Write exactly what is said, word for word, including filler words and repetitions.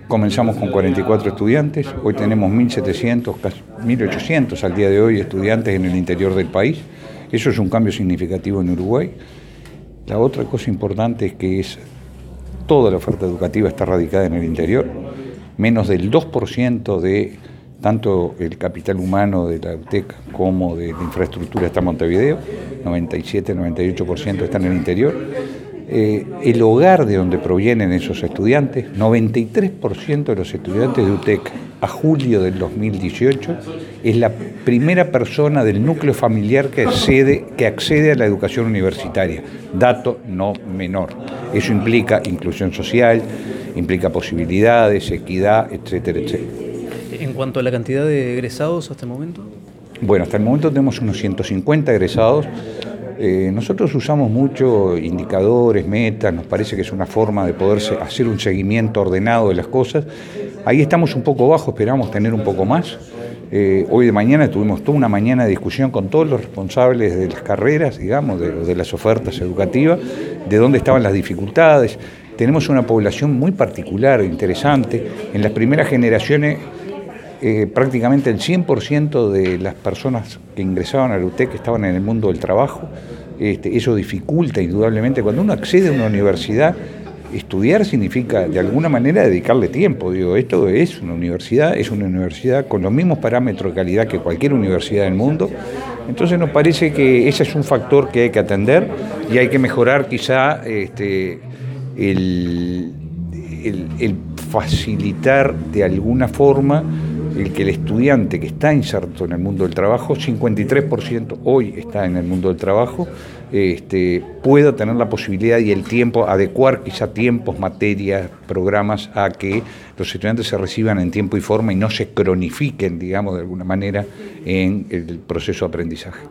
Comenzamos con cuarenta y cuatro estudiantes, hoy tenemos mil setecientos, casi mil ochocientos al día de hoy estudiantes en el interior del país. Eso es un cambio significativo en Uruguay. La otra cosa importante es que es, toda la oferta educativa está radicada en el interior. Menos del dos por ciento de tanto el capital humano de la UTEC como de la infraestructura está en Montevideo, noventa y siete, noventa y ocho por ciento está en el interior. Eh, el hogar de donde provienen esos estudiantes, noventa y tres por ciento de los estudiantes de UTEC a julio del dos mil dieciocho es la primera persona del núcleo familiar que accede, que accede a la educación universitaria, dato no menor. Eso implica inclusión social, implica posibilidades, equidad, etcétera, etcétera. En cuanto a la cantidad de egresados hasta el momento. Bueno, hasta el momento tenemos unos ciento cincuenta egresados. Eh, nosotros usamos mucho indicadores, metas, nos parece que es una forma de poder hacer un seguimiento ordenado de las cosas. Ahí estamos un poco bajo, esperamos tener un poco más. Eh, hoy de mañana tuvimos toda una mañana de discusión con todos los responsables de las carreras, digamos, de, de las ofertas educativas, de dónde estaban las dificultades. Tenemos una población muy particular, interesante. En las primeras generaciones, Eh, prácticamente el cien por ciento de las personas que ingresaban a la UTEC estaban en el mundo del trabajo. Este, eso dificulta indudablemente. Cuando uno accede a una universidad, estudiar significa de alguna manera dedicarle tiempo. Digo, esto es una universidad, es una universidad con los mismos parámetros de calidad que cualquier universidad del mundo. Entonces nos parece que ese es un factor que hay que atender y hay que mejorar quizá este, el, el, el facilitar de alguna forma el que el estudiante que está inserto en el mundo del trabajo, cincuenta y tres por ciento hoy está en el mundo del trabajo, este, pueda tener la posibilidad y el tiempo, adecuar quizá tiempos, materias, programas a que los estudiantes se reciban en tiempo y forma y no se cronifiquen, digamos, de alguna manera en el proceso de aprendizaje.